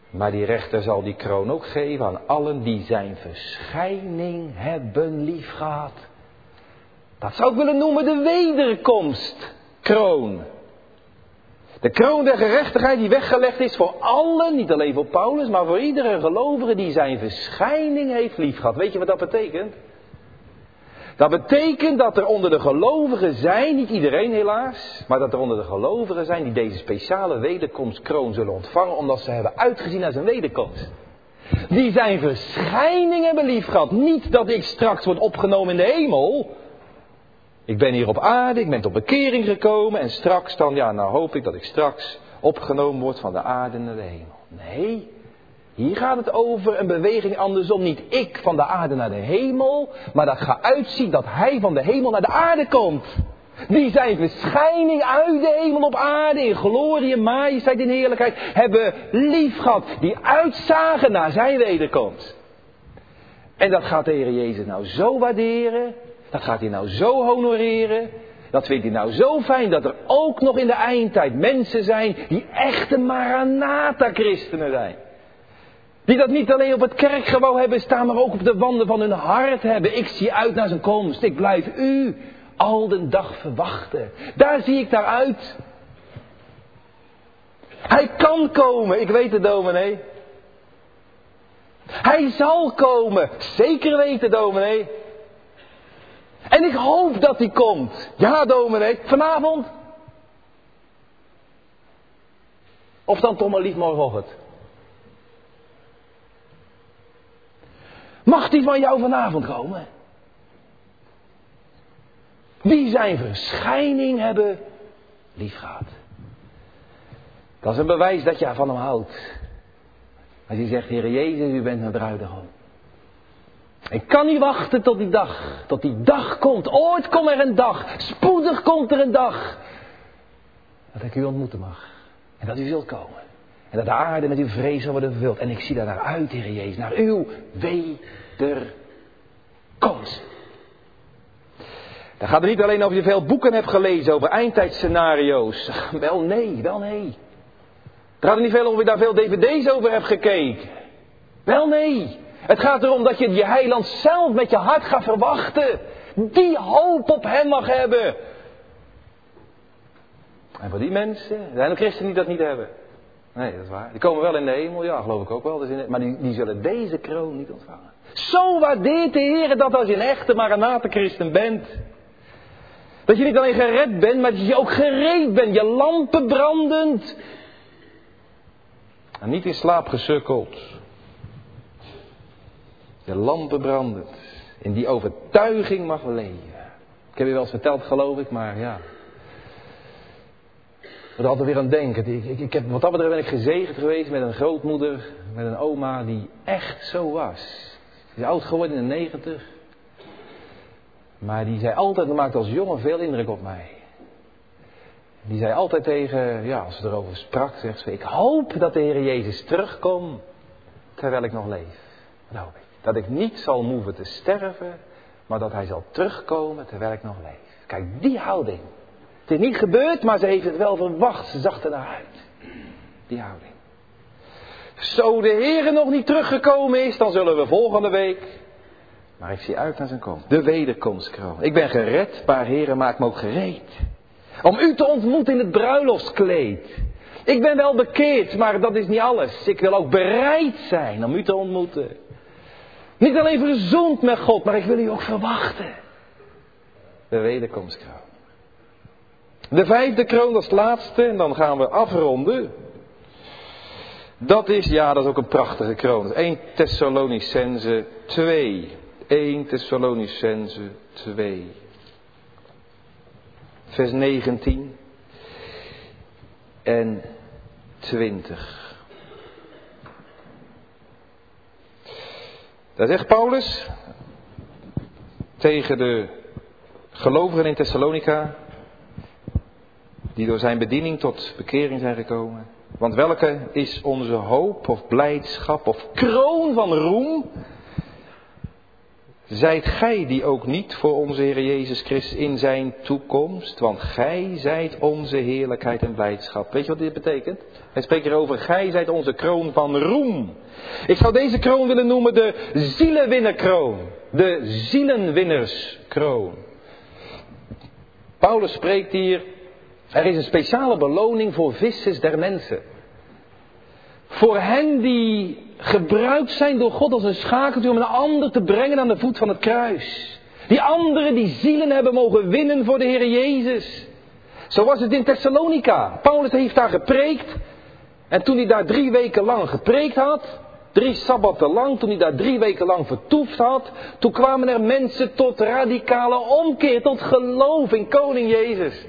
Maar die rechter zal die kroon ook geven aan allen die zijn verschijning hebben liefgehad. Dat zou ik willen noemen de wederkomstkroon. De kroon der gerechtigheid die weggelegd is voor allen, niet alleen voor Paulus, maar voor iedere gelovige die zijn verschijning heeft liefgehad. Weet je wat dat betekent? Dat betekent dat er onder de gelovigen zijn, niet iedereen helaas, maar dat er onder de gelovigen zijn die deze speciale wederkomstkroon zullen ontvangen, omdat ze hebben uitgezien naar zijn wederkomst. Die zijn verschijning hebben liefgehad. Niet dat ik straks word opgenomen in de hemel. Ik ben hier op aarde, ik ben tot bekering gekomen en straks dan, ja, nou hoop ik dat ik straks opgenomen word van de aarde naar de hemel. Nee, hier gaat het over een beweging andersom. Niet ik van de aarde naar de hemel, maar dat gaat uitzien dat hij van de hemel naar de aarde komt. Die zijn verschijning uit de hemel op aarde in glorie en majesteit in heerlijkheid hebben lief gehad. Die uitzagen naar zijn wederkomst. En dat gaat de Heer Jezus nou zo waarderen. Dat gaat hij nou zo honoreren. Dat vindt hij nou zo fijn dat er ook nog in de eindtijd mensen zijn die echte Maranatha-christenen zijn. Die dat niet alleen op het kerkgebouw hebben staan, maar ook op de wanden van hun hart hebben. Ik zie uit naar zijn komst. Ik blijf u al de dag verwachten. Daar zie ik naar uit. Hij kan komen, ik weet het, dominee. Hij zal komen, zeker weten, dominee. En ik hoop dat hij komt. Ja, dominee, vanavond. Of dan toch maar lief morgenochtend. Mag die van jou vanavond komen? Die zijn verschijning hebben liefgehad. Dat is een bewijs dat je van hem houdt. Als hij zegt, Heer Jezus, u bent mijn bruidegom. Ik kan niet wachten tot die dag. Tot die dag komt. Ooit komt er een dag. Spoedig komt er een dag. Dat ik u ontmoeten mag. En dat u zult komen. En dat de aarde met uw vrees zal worden vervuld. En ik zie daar naar uit, Heer Jezus. Naar uw wederkomst. Dan gaat het niet alleen over je veel boeken hebt gelezen over eindtijdscenario's. Wel nee, wel nee. Het gaat er niet veel over of je daar veel dvd's over hebt gekeken. Wel nee. Het gaat erom dat je je heiland zelf met je hart gaat verwachten. Die hoop op hem mag hebben. En voor die mensen, er zijn ook christenen die dat niet hebben. Nee, dat is waar. Die komen wel in de hemel, ja, geloof ik ook wel. Dus in, maar die, die zullen deze kroon niet ontvangen. Zo waardeert de Heer dat als je een echte Maranatha-christen bent. Dat je niet alleen gered bent, maar dat je ook gereed bent. Je lampen brandend. En niet in slaap gesukkeld. Je lampen brandend. In die overtuiging mag leven. Ik heb je wel eens verteld, geloof ik, maar ja. Ik moet er altijd weer aan denken. Ik, ik, ik heb, wat dat betreft ben ik gezegend geweest met een grootmoeder, met een oma die echt zo was. Die is oud geworden in de negentig. Maar die zei altijd, dat maakte als jongen veel indruk op mij. Die zei altijd tegen, ja, als ze erover sprak, zegt ze, ik hoop dat de Heer Jezus terugkomt terwijl ik nog leef. Dat hoop ik. Dat ik niet zal hoeven te sterven, maar dat hij zal terugkomen terwijl ik nog leef. Kijk, die houding. Het is niet gebeurd, maar ze heeft het wel verwacht. Ze zag er naar uit. Die houding. Zo de Heer nog niet teruggekomen is, dan zullen we volgende week. Maar ik zie uit naar zijn komst. De wederkomstkroon. Ik ben gered, maar Heer, maak me ook gereed. Om u te ontmoeten in het bruiloftskleed. Ik ben wel bekeerd, maar dat is niet alles. Ik wil ook bereid zijn om u te ontmoeten. Niet alleen verzoend met God, maar ik wil u ook verwachten. De wederkomstkroon. De vijfde kroon, dat is het laatste, en dan gaan we afronden. Dat is, ja, dat is ook een prachtige kroon. Dat is Eerste Thessalonicenzen twee. Eerste Thessalonicenzen twee. Vers negentien en twintig. Daar zegt Paulus tegen de gelovigen in Thessalonica, die door zijn bediening tot bekering zijn gekomen. Want welke is onze hoop of blijdschap of kroon van roem? Zijt gij die ook niet voor onze Heer Jezus Christus in zijn toekomst? Want gij zijt onze heerlijkheid en blijdschap. Weet je wat dit betekent? Hij spreekt erover, gij zijt onze kroon van roem. Ik zou deze kroon willen noemen de zielenwinnerkroon. De zielenwinnerskroon. Paulus spreekt hier, er is een speciale beloning voor vissers der mensen. Voor hen die gebruikt zijn door God als een schakeltje om een ander te brengen aan de voet van het kruis. Die anderen die zielen hebben mogen winnen voor de Heer Jezus. Zo was het in Thessalonica. Paulus heeft daar gepreekt. En toen hij daar drie weken lang gepreekt had, drie sabbatten lang, toen hij daar drie weken lang vertoefd had, toen kwamen er mensen tot radicale omkeer, tot geloof in Koning Jezus.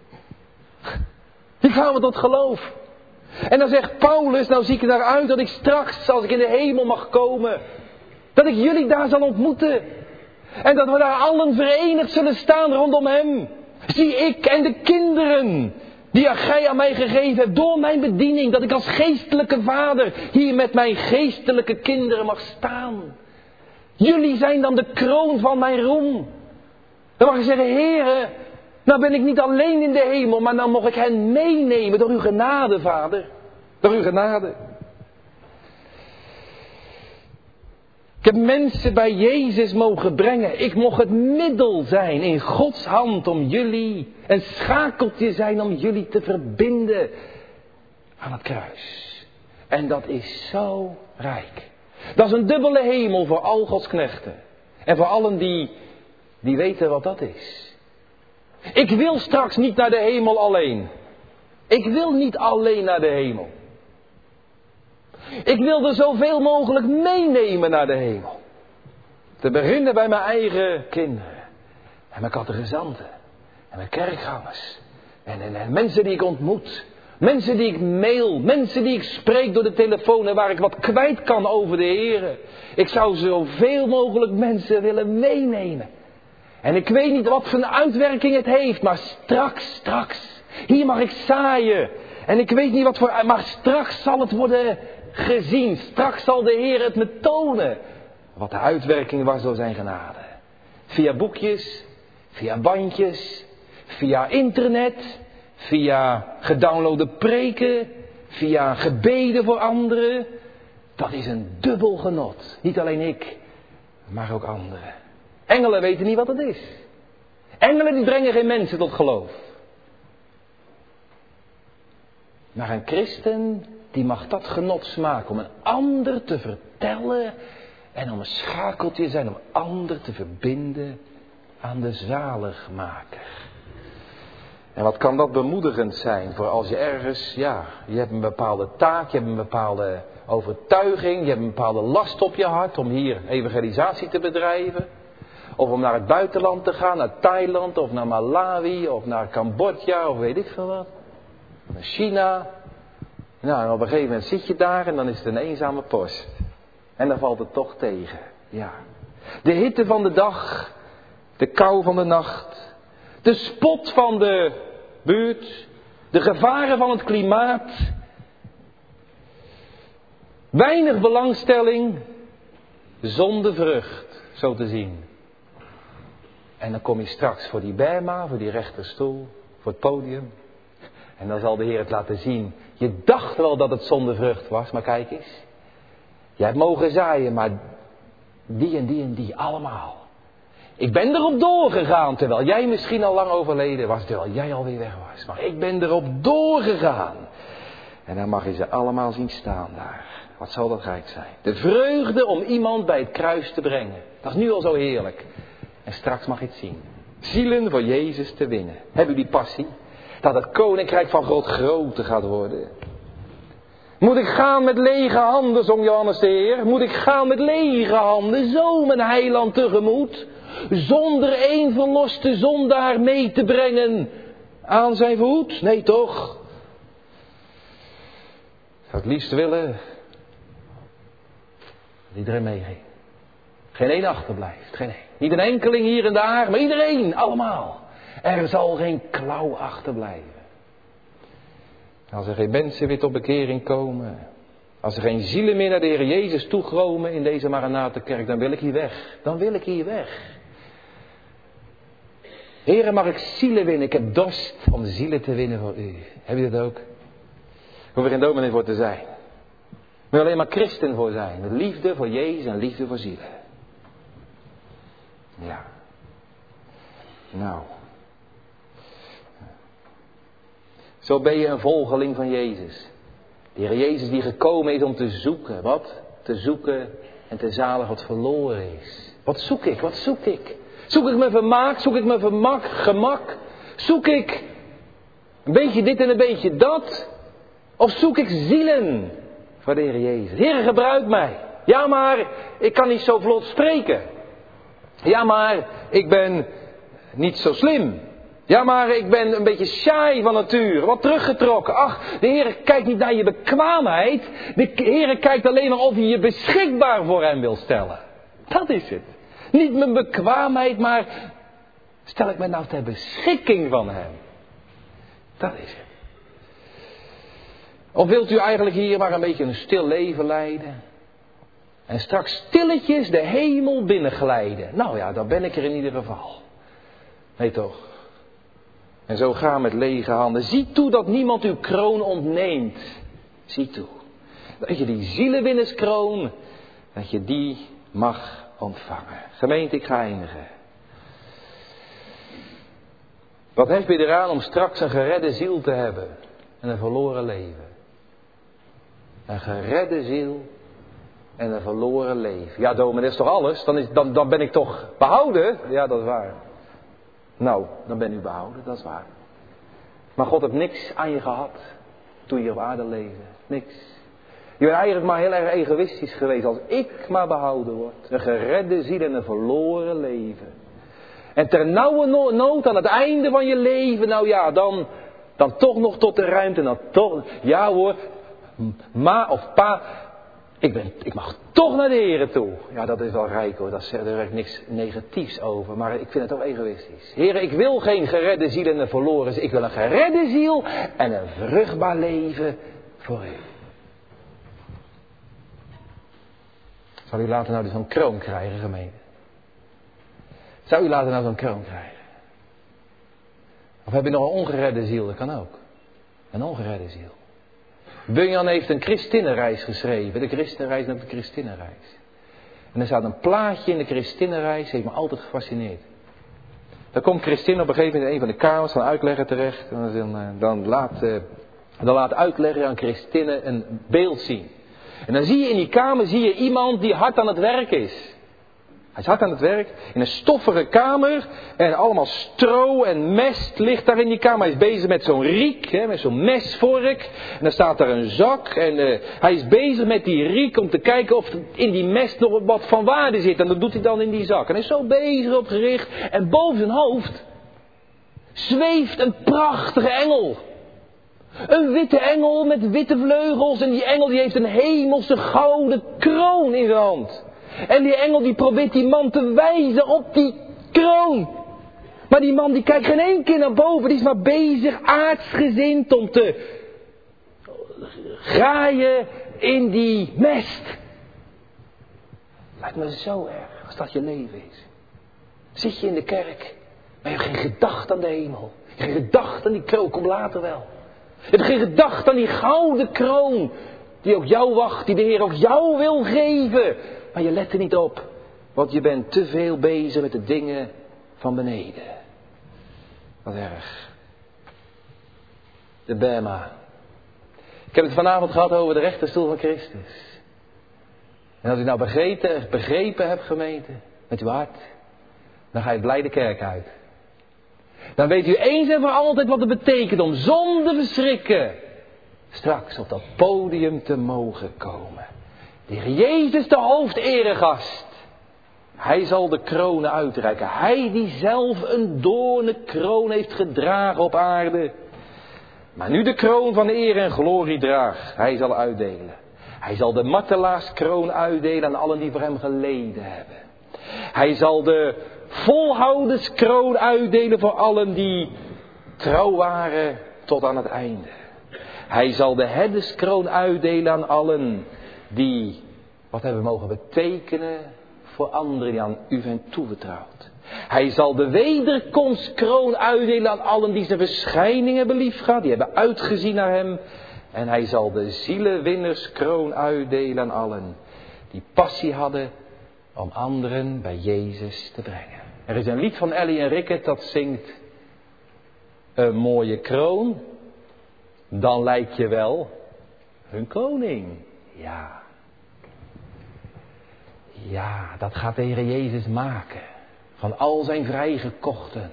Die kwamen tot geloof. En dan zegt Paulus, nou zie ik er naar uit dat ik straks, als ik in de hemel mag komen, dat ik jullie daar zal ontmoeten. En dat we daar allen verenigd zullen staan rondom hem. Zie ik en de kinderen die gij aan mij gegeven hebt door mijn bediening, dat ik als geestelijke vader hier met mijn geestelijke kinderen mag staan. Jullie zijn dan de kroon van mijn roem. Dan mag ik zeggen, Heere, nou ben ik niet alleen in de hemel, maar nou mag ik hen meenemen door uw genade, Vader. Door uw genade. Ik heb mensen bij Jezus mogen brengen. Ik mocht het middel zijn in Gods hand om jullie, een schakeltje zijn om jullie te verbinden aan het kruis. En dat is zo rijk. Dat is een dubbele hemel voor al Gods knechten. En voor allen die, die weten wat dat is. Ik wil straks niet naar de hemel alleen. Ik wil niet alleen naar de hemel. Ik wil er zoveel mogelijk meenemen naar de hemel. Te beginnen bij mijn eigen kinderen. En mijn catechizanten. En mijn kerkgangers. En, en, en mensen die ik ontmoet. Mensen die ik mail. Mensen die ik spreek door de telefoon. En waar ik wat kwijt kan over de Heer. Ik zou zoveel mogelijk mensen willen meenemen. En ik weet niet wat voor een uitwerking het heeft. Maar straks, straks. Hier mag ik zaaien. En ik weet niet wat voor... Maar straks zal het worden gezien. Straks zal de Heer het me tonen. Wat de uitwerking was door zijn genade. Via boekjes. Via bandjes. Via internet. Via gedownloade preken. Via gebeden voor anderen. Dat is een dubbel genot. Niet alleen ik. Maar ook anderen. Engelen weten niet wat het is. Engelen die brengen geen mensen tot geloof. Maar een christen die mag dat genot smaken om een ander te vertellen en om een schakeltje zijn om een ander te verbinden aan de zaligmaker. En wat kan dat bemoedigend zijn voor als je ergens, ja, je hebt een bepaalde taak, je hebt een bepaalde overtuiging, je hebt een bepaalde last op je hart om hier evangelisatie te bedrijven. Of om naar het buitenland te gaan, naar Thailand of naar Malawi of naar Cambodja of weet ik veel wat. Naar China. Nou, en op een gegeven moment zit je daar en dan is het een eenzame post. En dan valt het toch tegen. Ja. De hitte van de dag. De kou van de nacht. De spot van de buurt. De gevaren van het klimaat. Weinig belangstelling. Zonder vrucht, zo te zien. En dan kom je straks voor die bema, voor die rechterstoel, voor het podium. En dan zal de Heer het laten zien. Je dacht wel dat het zonder vrucht was, maar kijk eens. Jij hebt mogen zaaien, maar die en die en die allemaal. Ik ben erop doorgegaan, terwijl jij misschien al lang overleden was, terwijl jij alweer weg was. Maar ik ben erop doorgegaan. En dan mag je ze allemaal zien staan daar. Wat zal dat rijk zijn. De vreugde om iemand bij het kruis te brengen. Dat is nu al zo heerlijk. En straks mag je het zien. Zielen voor Jezus te winnen. Heb u die passie? Dat het koninkrijk van God groter gaat worden. Moet ik gaan met lege handen, zong Johannes de Heer. Moet ik gaan met lege handen, zo mijn heiland tegemoet. Zonder één verloste zondaar mee te brengen aan zijn voet? Nee toch? Ik zou het liefst willen dat iedereen meeging. Geen één achterblijft, geen één. Niet een enkeling hier en daar, maar iedereen, allemaal. Er zal geen klauw achterblijven. Als er geen mensen weer tot bekering komen. Als er geen zielen meer naar de Heer Jezus toegromen in deze Maranatha-kerk, dan wil ik hier weg. Dan wil ik hier weg. Heere, mag ik zielen winnen? Ik heb dorst om zielen te winnen voor u. Heb je dat ook? Ik hoef er geen dominee voor te zijn. Ik wil alleen maar christen voor zijn. Met liefde voor Jezus en liefde voor zielen. Ja. Nou. Zo ben je een volgeling van Jezus. De Heer Jezus die gekomen is om te zoeken. Wat? Te zoeken en te zaligen wat verloren is. Wat zoek ik? Wat zoek ik? Zoek ik mijn vermaak? Zoek ik mijn vermak, gemak? Zoek ik een beetje dit en een beetje dat? Of zoek ik zielen voor de Heer Jezus? Heer, gebruik mij. Ja, maar ik kan niet zo vlot spreken. Ja, maar ik ben niet zo slim. Ja, maar ik ben een beetje saai van natuur. Wat teruggetrokken. Ach, de Heer kijkt niet naar je bekwaamheid. De Heer kijkt alleen maar of je je beschikbaar voor hem wil stellen. Dat is het. Niet mijn bekwaamheid, maar stel ik me nou ter beschikking van hem. Dat is het. Of wilt u eigenlijk hier maar een beetje een stil leven leiden? En straks stilletjes de hemel binnenglijden. Nou ja, dan ben ik er in ieder geval. Nee toch? En zo ga met lege handen. Zie toe dat niemand uw kroon ontneemt. Zie toe. Dat je die zielenwinnerskroon, dat je die mag ontvangen. Gemeente, ik ga eindigen. Wat heb je eraan om straks een geredde ziel te hebben en een verloren leven? Een geredde ziel en een verloren leven. Ja, dominee, dat is toch alles? Dan, is, dan, dan ben ik toch behouden? Ja, dat is waar. Nou, dan ben u behouden, dat is waar. Maar God heeft niks aan je gehad toen je op aarde leefde. Niks. Je bent eigenlijk maar heel erg egoïstisch geweest. Als ik maar behouden word. Een geredde ziel en een verloren leven. En ter nauwe nood aan het einde van je leven. Nou ja, dan, dan toch nog tot de ruimte. En dan toch, ja hoor. Ma of pa. Ik, ben, ik mag toch naar de Heer toe. Ja, dat is wel rijk hoor. Dat zegt, daar werkt niks negatiefs over. Maar ik vind het toch egoïstisch. Heer, ik wil geen geredde ziel en een verloren ziel. Ik wil een geredde ziel en een vruchtbaar leven voor u. Zal u later nou dus zo'n kroon krijgen, gemeente? Zou u later nou zo'n kroon krijgen? Of heb je nog een ongeredde ziel? Dat kan ook. Een ongeredde ziel. Bunyan heeft een Christinnenreis geschreven. De Christenreis en de Christinnenreis. En er staat een plaatje in de Christinnenreis. Heeft me altijd gefascineerd. Dan komt Christine op een gegeven moment in een van de kamers van uitlegger terecht. En dan, dan, laat, dan laat uitlegger aan Christine een beeld zien. En dan zie je in die kamer zie je iemand die hard aan het werk is. Hij is hard aan het werk. In een stoffige kamer. En allemaal stro en mest ligt daar in die kamer. Hij is bezig met zo'n riek. Hè, met zo'n mesvork. En dan staat daar een zak. En uh, hij is bezig met die riek om te kijken of in die mest nog wat van waarde zit. En dat doet hij dan in die zak. En hij is zo bezig op gericht. En boven zijn hoofd zweeft een prachtige engel. Een witte engel met witte vleugels. En die engel die heeft een hemelse gouden kroon in zijn hand. En die engel die probeert die man te wijzen op die kroon. Maar die man die kijkt geen één keer naar boven. Die is maar bezig aardsgezind om te graaien in die mest. Lijkt me zo erg als dat je leven is. Zit je in de kerk, maar je hebt geen gedachte aan de hemel. Je hebt geen gedachte aan die kroon, kom later wel. Je hebt geen gedachte aan die gouden kroon. Die ook jou wacht, die de Heer ook jou wil geven. Maar je let er niet op. Want je bent te veel bezig met de dingen van beneden. Wat erg. De Bema. Ik heb het vanavond gehad over de rechterstoel van Christus. En als u nou begrepen, begrepen hebt, gemeente, met uw hart, dan ga je blij de kerk uit. Dan weet u eens en voor altijd wat het betekent om zonder verschrikken straks op dat podium te mogen komen. De Heer Jezus, de hoofderegast. Hij zal de kronen uitreiken. Hij die zelf een doornen kroon heeft gedragen op aarde. Maar nu de kroon van eer en glorie draagt. Hij zal uitdelen. Hij zal de martelaarskroon uitdelen aan allen die voor hem geleden hebben. Hij zal de volhouderskroon uitdelen voor allen die trouw waren tot aan het einde. Hij zal de herderskroon uitdelen aan allen die, wat hebben we mogen betekenen voor anderen die aan u zijn toevertrouwd. Hij zal de wederkomstkroon uitdelen aan allen die zijn verschijning hebben liefgehad, die hebben uitgezien naar hem. En hij zal de zielenwinnerskroon uitdelen aan allen die passie hadden om anderen bij Jezus te brengen. Er is een lied van Ellie en Rickert dat zingt: een mooie kroon, dan lijk je wel hun koning. Ja. Ja, dat gaat de Heer Jezus maken. Van al zijn vrijgekochten.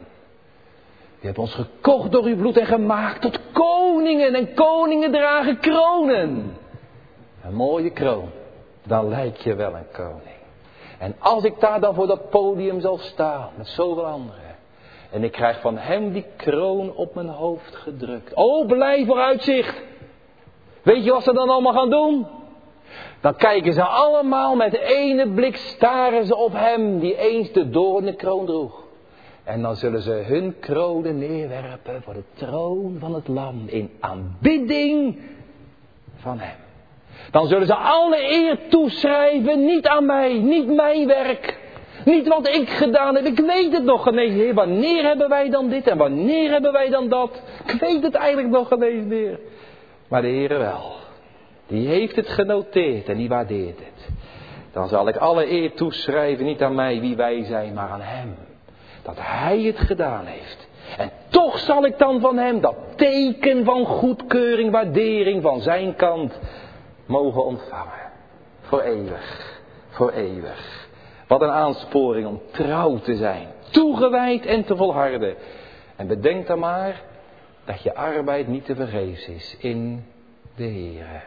U hebt ons gekocht door uw bloed en gemaakt tot koningen. En koningen dragen kronen. Een mooie kroon, dan lijk je wel een koning. En als ik daar dan voor dat podium zal staan met zoveel anderen. En ik krijg van hem die kroon op mijn hoofd gedrukt. O, blij vooruitzicht. Weet je wat ze dan allemaal gaan doen? Dan kijken ze allemaal met ene blik, staren ze op hem die eens de doornenkroon droeg. En dan zullen ze hun kronen neerwerpen voor de troon van het lam in aanbidding van hem. Dan zullen ze alle eer toeschrijven, niet aan mij, niet mijn werk. Niet wat ik gedaan heb, ik weet het nog ineens, Heer. Wanneer hebben wij dan dit en wanneer hebben wij dan dat? Ik weet het eigenlijk nog ineens, Heer. Maar de Heer wel. Die heeft het genoteerd en die waardeert het. Dan zal ik alle eer toeschrijven, niet aan mij wie wij zijn, maar aan hem. Dat hij het gedaan heeft. En toch zal ik dan van hem dat teken van goedkeuring, waardering van zijn kant mogen ontvangen. Voor eeuwig, voor eeuwig. Wat een aansporing om trouw te zijn, toegewijd en te volharden. En bedenk dan maar dat je arbeid niet te vergeefs is in de Heere.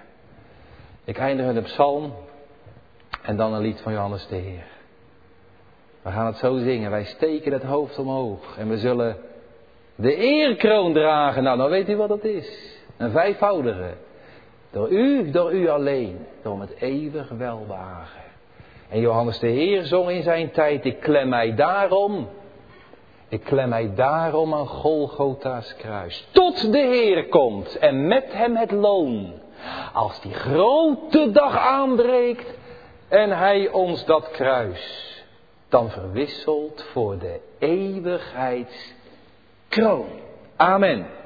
Ik eindig met een psalm en dan een lied van Johannes de Heer. We gaan het zo zingen, wij steken het hoofd omhoog en we zullen de eerkroon dragen. Nou, dan weet u wat dat is. Een vijfvoudige. Door u, door u alleen, door het eeuwig welbehagen. En Johannes de Heer zong in zijn tijd, ik klem mij daarom, ik klem mij daarom aan Golgotha's kruis. Tot de Heer komt en met hem het loon. Als die grote dag aanbreekt en hij ons dat kruis dan verwisselt voor de eeuwigheidskroon. Amen.